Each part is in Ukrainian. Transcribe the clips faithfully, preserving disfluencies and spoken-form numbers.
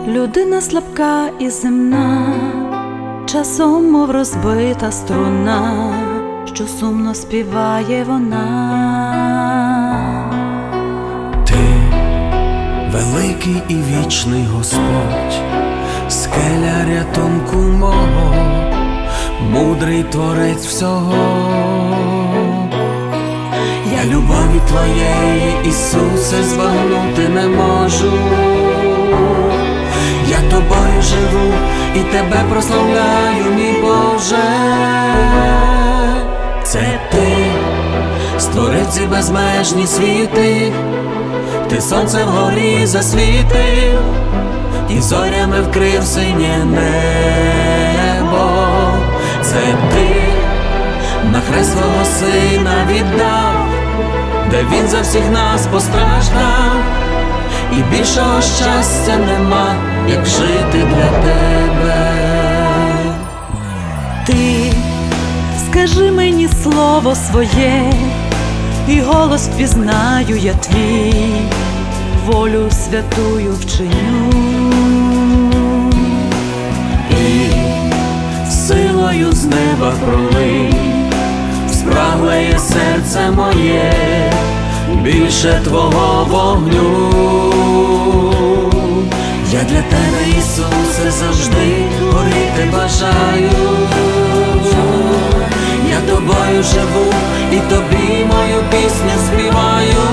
Людина слабка і земна, часом мов розбита струна, що сумно співає вона. Ти великий і вічний Господь, скеля рятунку мого, мудрий творець всього. Я любові Твоєї, Ісусе, збагнути не можу. Я Тобою живу і Тебе прославляю, мій Боже. Це Ти створив ці безмежні світи, Ти сонце вгорі засвітив і зорями вкрив синє небо. Це Ти на хрест свого Сина віддав, де Він за всіх нас постраждав. І більшого щастя нема, як жити для Тебе. Ти скажи мені слово своє, і голос впізнаю я твій, волю святую вчиню. І силою з неба пролий спраглеє серце моє більше Твого вогню. Я для Тебе, Ісусе, завжди горіти бажаю. Я Тобою живу і Тобі мою пісню співаю.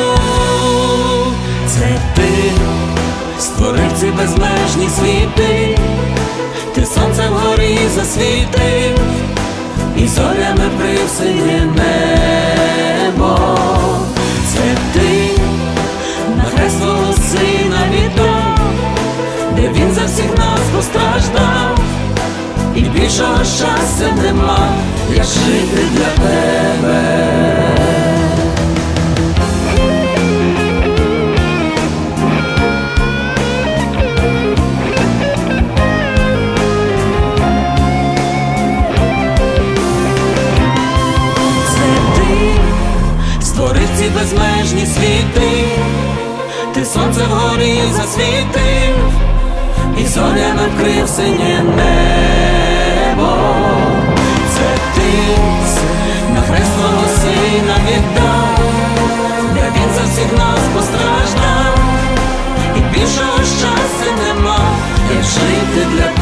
Це Ти створив ці безмежні світи, Ти сонце вгорі засвітив і зорями вкрив синє небо. Це Ти на хрест свого Сина віддав, де Він за всіх нас постраждав. І більшого щастя нема, як жити для Тебе. Ці безмежні світи, Ти сонце вгорі засвітив і зорями вкрив синє небо. Це Ти на хрест свого Сина віддав, де Він за всіх нас постраждав. І більшого щастя нема, як жити для